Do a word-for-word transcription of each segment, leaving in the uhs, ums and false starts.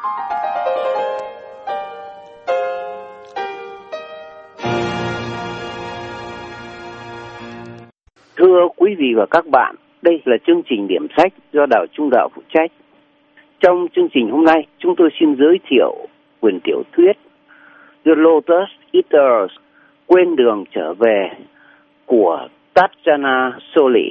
Thưa quý vị và các bạn, đây là chương trình điểm sách do Đào Trung Đạo phụ trách. Trong chương trình hôm nay, chúng tôi xin giới thiệu quyển tiểu thuyết The Lotus Eaters, Quên đường trở về của Tatjana Soli.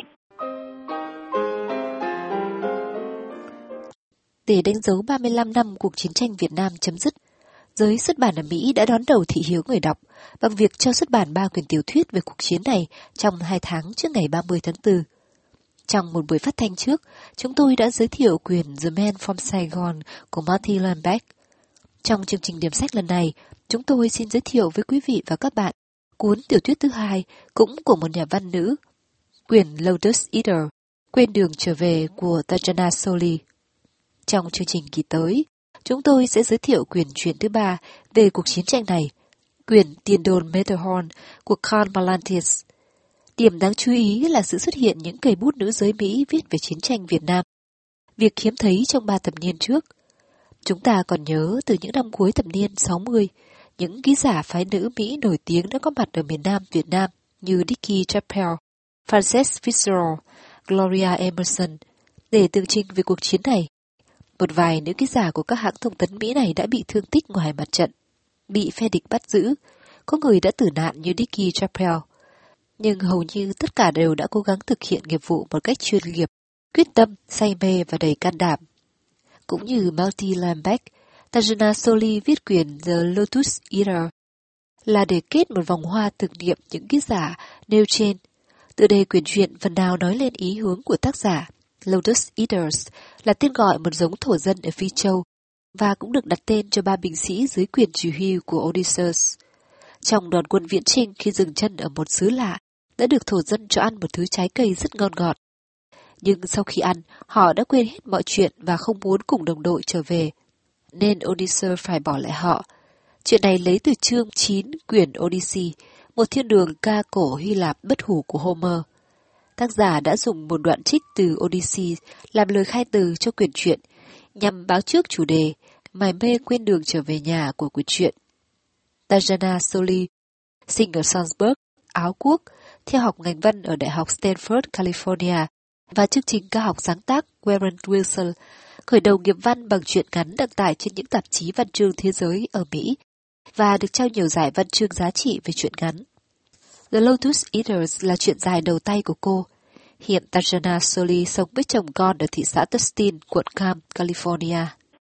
Để đánh dấu ba mươi lăm năm cuộc chiến tranh Việt Nam chấm dứt, giới xuất bản ở Mỹ đã đón đầu thị hiếu người đọc bằng việc cho xuất bản ba quyển tiểu thuyết về cuộc chiến này trong hai tháng trước ngày ba mươi tháng tư. Trong một buổi phát thanh trước, chúng tôi đã giới thiệu quyển The Man from Saigon của Marty Lambeck. Trong chương trình điểm sách lần này, chúng tôi xin giới thiệu với quý vị và các bạn cuốn tiểu thuyết thứ hai cũng của một nhà văn nữ, quyển Lotus Eater, Quên đường trở về của Tatjana Soli. Trong chương trình kỳ tới, chúng tôi sẽ giới thiệu quyển truyện thứ ba về cuộc chiến tranh này, quyển Tiền đồn Matterhorn của Karl Valantis. Điểm đáng chú ý là sự xuất hiện những cây bút nữ giới Mỹ viết về chiến tranh Việt Nam, việc hiếm thấy trong ba thập niên trước. Chúng ta còn nhớ từ những năm cuối thập niên sáu mươi, những ký giả phái nữ Mỹ nổi tiếng đã có mặt ở miền Nam Việt Nam như Dicky Chappell, Frances Fitzgerald, Gloria Emerson để tường trình về cuộc chiến này. Một vài nữ ký giả của các hãng thông tấn Mỹ này đã bị thương tích ngoài mặt trận, bị phe địch bắt giữ, có người đã tử nạn như Dicky Chappell. Nhưng hầu như tất cả đều đã cố gắng thực hiện nghiệp vụ một cách chuyên nghiệp, quyết tâm, say mê và đầy can đảm. Cũng như Marty Lambeck, Tatjana Soli viết quyển The Lotus Eater là để kết một vòng hoa tưởng niệm những ký giả nêu trên. Từ đây quyển truyện phần nào nói lên ý hướng của tác giả. Lotus Eaters là tên gọi một giống thổ dân ở Phi Châu và cũng được đặt tên cho ba binh sĩ dưới quyền chỉ huy của Odysseus. Trong đoàn quân viễn chinh khi dừng chân ở một xứ lạ, đã được thổ dân cho ăn một thứ trái cây rất ngon ngọt. Nhưng sau khi ăn, họ đã quên hết mọi chuyện và không muốn cùng đồng đội trở về, nên Odysseus phải bỏ lại họ. Chuyện này lấy từ chương chín quyển Odyssey, một thiên đường ca cổ Hy Lạp bất hủ của Homer. Tác giả đã dùng một đoạn trích từ Odyssey làm lời khai từ cho quyển truyện, nhằm báo trước chủ đề mải mê quên đường trở về nhà của quyển truyện. Tatjana Soli, sinh ở Salzburg, Áo Quốc, theo học ngành văn ở Đại học Stanford, California và chương trình cao học sáng tác Warren Wilson, khởi đầu nghiệp văn bằng truyện ngắn đăng tải trên những tạp chí văn chương thế giới ở Mỹ và được trao nhiều giải văn chương giá trị về truyện ngắn. The Lotus Eaters là truyện dài đầu tay của cô. Hiện Tatjana Soli sống với chồng con ở thị xã Tustin, quận Cam, California.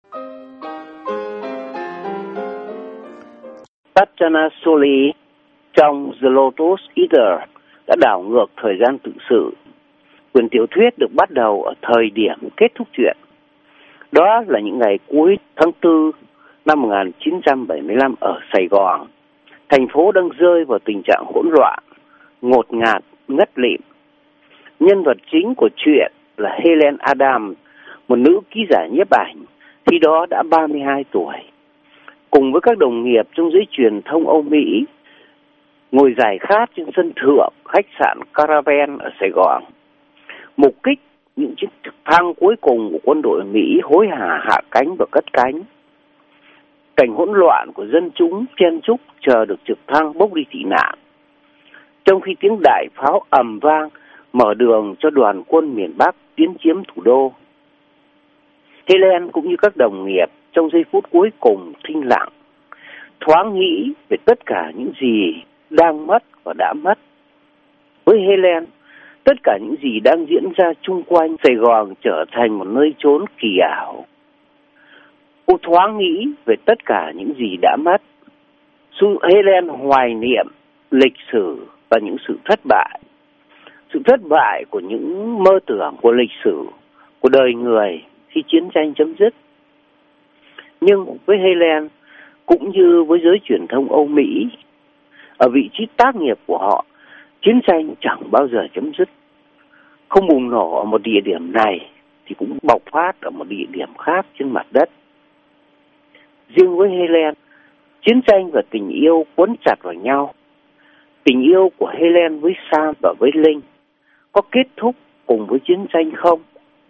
Tatjana Soli trong The Lotus Eater đã đảo ngược thời gian tự sự. Quyển tiểu thuyết được bắt đầu ở thời điểm kết thúc truyện. Đó là những ngày cuối tháng tư năm một nghìn chín trăm bảy mươi lăm ở Sài Gòn. Thành phố đang rơi vào tình trạng hỗn loạn, ngột ngạt, ngất lịm. Nhân vật chính của truyện là Helen Adams, một nữ ký giả nhiếp ảnh, khi đó đã ba mươi hai tuổi. Cùng với các đồng nghiệp trong giới truyền thông Âu Mỹ, ngồi giải khát trên sân thượng khách sạn Caravan ở Sài Gòn, mục kích những chiếc trực thăng cuối cùng của quân đội Mỹ hối hả hạ cánh và cất cánh. Cảnh hỗn loạn của dân chúng chen chúc chờ được trực thăng bốc đi tị nạn, trong khi tiếng đại pháo ầm vang mở đường cho đoàn quân miền Bắc tiến chiếm thủ đô. Helen cũng như các đồng nghiệp trong giây phút cuối cùng thinh lặng, thoáng nghĩ về tất cả những gì đang mất và đã mất. Với Helen, tất cả những gì đang diễn ra chung quanh Sài Gòn trở thành một nơi chốn kỳ ảo. Cô thoáng nghĩ về tất cả những gì đã mất. Helen hoài niệm lịch sử và những sự thất bại. Sự thất bại của những mơ tưởng của lịch sử, của đời người khi chiến tranh chấm dứt. Nhưng với Helen, cũng như với giới truyền thông Âu Mỹ, ở vị trí tác nghiệp của họ, chiến tranh chẳng bao giờ chấm dứt. Không bùng nổ ở một địa điểm này thì cũng bộc phát ở một địa điểm khác trên mặt đất. Riêng với Helen, chiến tranh và tình yêu quấn chặt vào nhau. Tình yêu của Helen với Sam và với Linh có kết thúc cùng với chiến tranh không?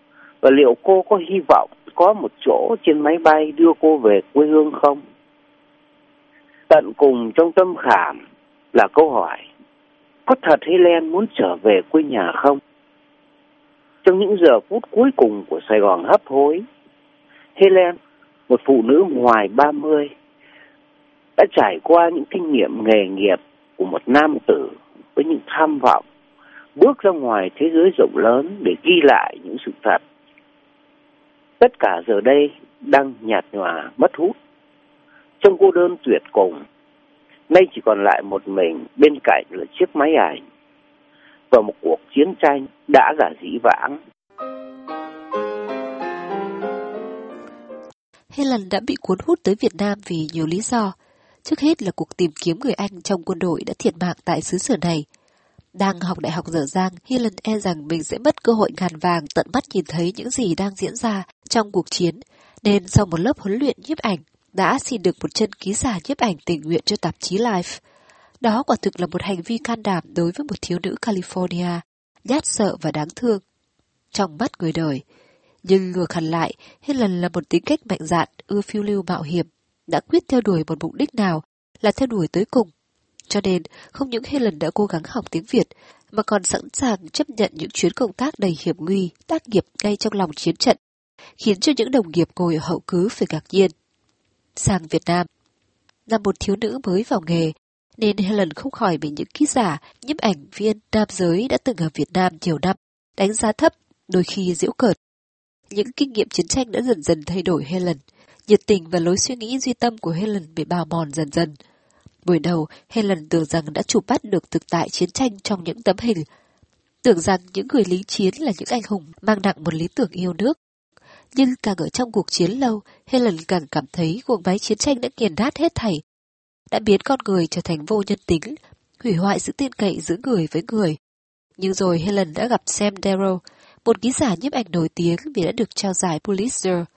Và liệu cô có hy vọng có một chỗ trên máy bay đưa cô về quê hương không? Tận cùng trong tâm khảm là câu hỏi, có thật Helen muốn trở về quê nhà không? Trong những giờ phút cuối cùng của Sài Gòn hấp hối, Helen, một phụ nữ ngoài ba mươi, đã trải qua những kinh nghiệm nghề nghiệp của một nam tử với những tham vọng, bước ra ngoài thế giới rộng lớn để ghi lại những sự thật. Tất cả giờ đây đang nhạt nhòa mất hút. Trong cô đơn tuyệt cùng, nay chỉ còn lại một mình bên cạnh là chiếc máy ảnh và một cuộc chiến tranh đã cả dĩ vãng. Helen đã bị cuốn hút tới Việt Nam vì nhiều lý do. Trước hết là cuộc tìm kiếm người Anh trong quân đội đã thiệt mạng tại xứ sở này. Đang học đại học dở dang, Helen e rằng mình sẽ mất cơ hội ngàn vàng tận mắt nhìn thấy những gì đang diễn ra trong cuộc chiến, nên sau một lớp huấn luyện nhiếp ảnh, đã xin được một chân ký giả nhiếp ảnh tình nguyện cho tạp chí Life. Đó quả thực là một hành vi can đảm đối với một thiếu nữ California, nhát sợ và đáng thương trong mắt người đời. Nhưng ngược hẳn lại, Helen là một tính cách mạnh dạn, ưa phiêu lưu mạo hiểm, đã quyết theo đuổi một mục đích nào là theo đuổi tới cùng. Cho nên, không những Helen đã cố gắng học tiếng Việt, mà còn sẵn sàng chấp nhận những chuyến công tác đầy hiểm nguy, tác nghiệp ngay trong lòng chiến trận, khiến cho những đồng nghiệp ngồi ở hậu cứ phải ngạc nhiên. Sang Việt Nam, là một thiếu nữ mới vào nghề, nên Helen không khỏi bị những ký giả, nhiếp ảnh viên nam giới đã từng ở Việt Nam nhiều năm, đánh giá thấp, đôi khi giễu cợt. Những kinh nghiệm chiến tranh đã dần dần thay đổi Helen, nhiệt tình và lối suy nghĩ duy tâm của Helen bị bào mòn dần dần. Buổi đầu, Helen tưởng rằng đã chụp bắt được thực tại chiến tranh trong những tấm hình, tưởng rằng những người lính chiến là những anh hùng mang nặng một lý tưởng yêu nước. Nhưng càng ở trong cuộc chiến lâu, Helen càng cảm thấy guồng máy chiến tranh đã nghiền nát hết thảy, đã biến con người trở thành vô nhân tính, hủy hoại sự tin cậy giữa người với người. Nhưng rồi Helen đã gặp Sam Darrow, một ký giả nhiếp ảnh nổi tiếng vì đã được trao giải Pulitzer.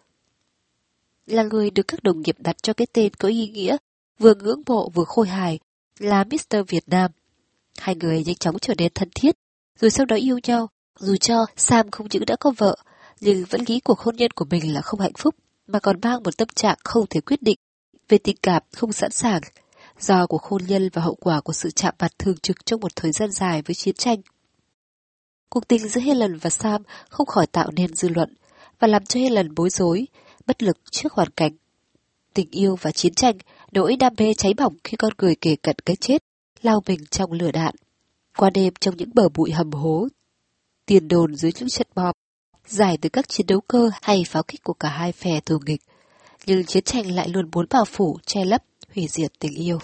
Là người được các đồng nghiệp đặt cho cái tên có ý nghĩa, vừa ngưỡng mộ vừa khôi hài, là mít tơ Việt Nam. Hai người nhanh chóng trở nên thân thiết, rồi sau đó yêu nhau, dù cho Sam không những đã có vợ, nhưng vẫn nghĩ cuộc hôn nhân của mình là không hạnh phúc, mà còn mang một tâm trạng không thể quyết định, về tình cảm không sẵn sàng, do cuộc hôn nhân và hậu quả của sự chạm mặt thường trực trong một thời gian dài với chiến tranh. Cuộc tình giữa Helen và Sam không khỏi tạo nên dư luận, và làm cho Helen bối rối, bất lực trước hoàn cảnh. Tình yêu và chiến tranh, nỗi đam mê cháy bỏng khi con người kề cận cái chết, lao mình trong lửa đạn. Qua đêm trong những bờ bụi hầm hố, tiền đồn dưới những trận bom, giải từ các chiến đấu cơ hay pháo kích của cả hai phe thù nghịch. Nhưng chiến tranh lại luôn muốn bao phủ, che lấp, hủy diệt tình yêu.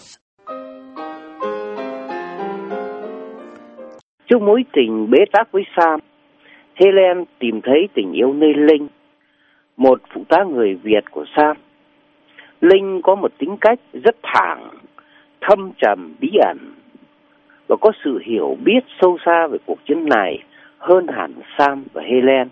Trước mối tình bế tắc với Sam, Helen tìm thấy tình yêu nơi Linh, một phụ tá người Việt của Sam. Linh có một tính cách rất thẳng, thâm trầm, bí ẩn và có sự hiểu biết sâu xa về cuộc chiến này hơn hẳn Sam và Helen.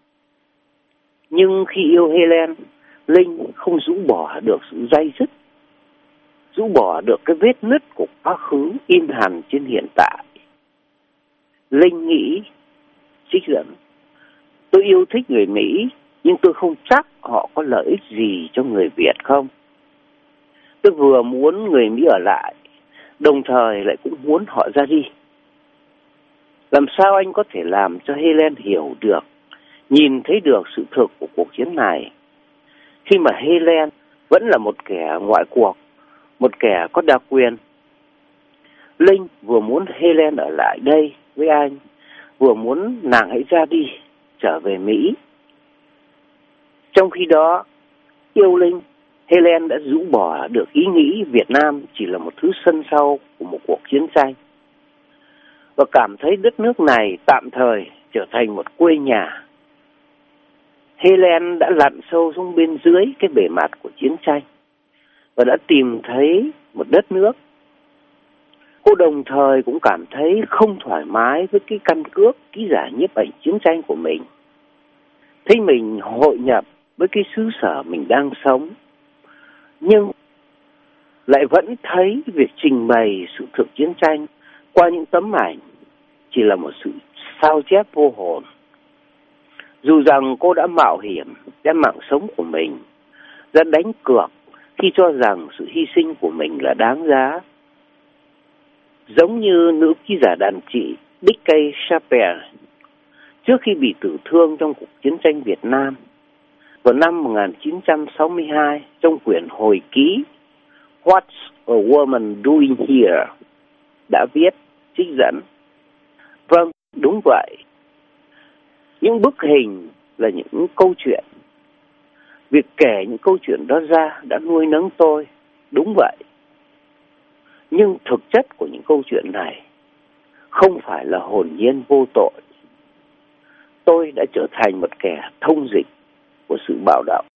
Nhưng khi yêu Helen, Linh không rũ bỏ được sự day dứt, rũ bỏ được cái vết nứt của quá khứ in hằn trên hiện tại. Linh nghĩ, trích dẫn, tôi yêu thích người Mỹ, nhưng tôi không chắc họ có lợi ích gì cho người Việt không. Tôi vừa muốn người Mỹ ở lại, đồng thời lại cũng muốn họ ra đi. Làm sao anh có thể làm cho Helen hiểu được, nhìn thấy được sự thực của cuộc chiến này, khi mà Helen vẫn là một kẻ ngoại cuộc, một kẻ có đặc quyền? Linh vừa muốn Helen ở lại đây với anh, vừa muốn nàng hãy ra đi, trở về Mỹ. Trong khi đó, yêu Linh, Helen đã rũ bỏ được ý nghĩ Việt Nam chỉ là một thứ sân sau của một cuộc chiến tranh, và cảm thấy đất nước này tạm thời trở thành một quê nhà. Helen đã lặn sâu xuống bên dưới cái bề mặt của chiến tranh và đã tìm thấy một đất nước. Cô đồng thời cũng cảm thấy không thoải mái với cái căn cước ký giả nhiếp ảnh chiến tranh của mình, thấy mình hội nhập với cái xứ sở mình đang sống, nhưng lại vẫn thấy việc trình bày sự thực chiến tranh qua những tấm ảnh chỉ là một sự sao chép vô hồn. Dù rằng cô đã mạo hiểm đem mạng sống của mình ra đánh cược khi cho rằng sự hy sinh của mình là đáng giá. Giống như nữ ký giả đàn chị Becky Chappell trước khi bị tử thương trong cuộc chiến tranh Việt Nam vào năm một nghìn chín trăm sáu mươi hai trong quyển hồi ký What's a Woman Doing Here đã viết trích dẫn: vâng, đúng vậy. Những bức hình là những câu chuyện. Việc kể những câu chuyện đó ra đã nuôi nấng tôi, đúng vậy. Nhưng thực chất của những câu chuyện này không phải là hồn nhiên vô tội. Tôi đã trở thành một kẻ thông dịch của sự bạo động.